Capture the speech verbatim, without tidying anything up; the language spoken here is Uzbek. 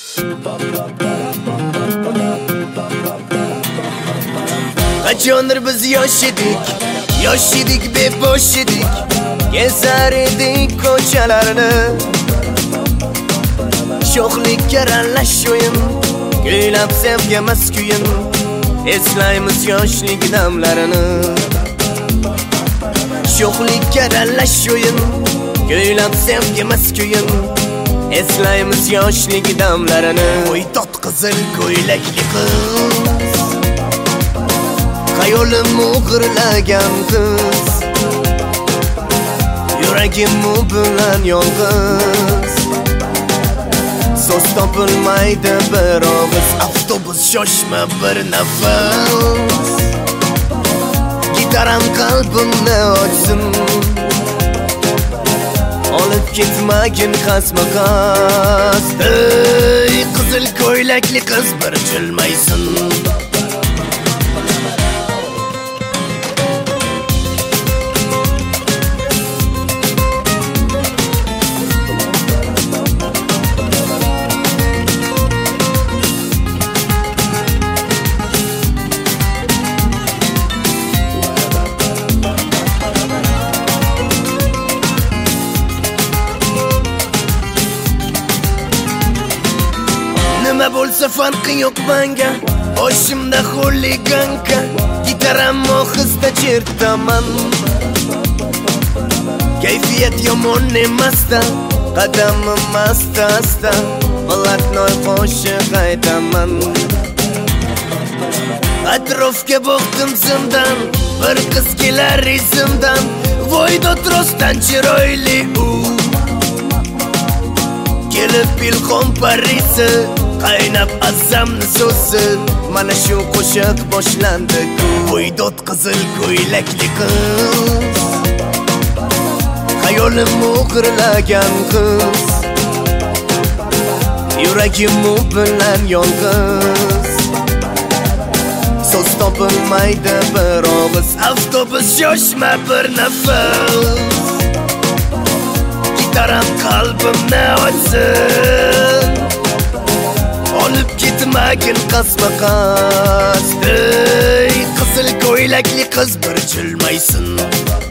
Qachondir biz yosh edik, yosh edik, bebosh edik, gezar edik ko'chalarni. Sho'xlikka aralash o'yin, kuylab sevgamas kuyin, eslaymiz yoshlik damlarini. Sho'xlikka aralash o'yin, kuylab sevgamas kuyin, eslaymiz yoshlik damlarini. Voy tot qizil ko'ylakli qiz, xayolim o'g'irlagan qiz, yuragim bilan yolg'iz. So'z topilmaydi bir og'iz, avtobus shoshma bir nafas, gitaram qalbimni ochsin. Olib ketmagin qasma-qas, ey qizil ko'ylakli qiz, bir jilmaysin. Nima bo'lsa farqi yo'q menga, boshimda xuliganka, gitaram ohista chertaman. Kayfiyat yomon emasda, qadamim asta-asta, Balatnoy qo'shiq aytaman. Atrofga boqdim zimdan, bir qiz kelar izimdan, voy dod rostdan chiroyli u. Kelib ilhom parisi, qaynab azamni so'zi, mana shu qo'shiq boshlandi. Voy dod qizil ko'ylakli qiz, xayolim o'g'irlagan qiz, yuragim bilan yolg'iz. So'z topilmaydi bir og'iz, avtobus shoshma bir nafas, gitaram qalbimni ochsin. Olib ketmagin qasma-qas, ey qizil ko'ylakli qiz, bir jilmaysin.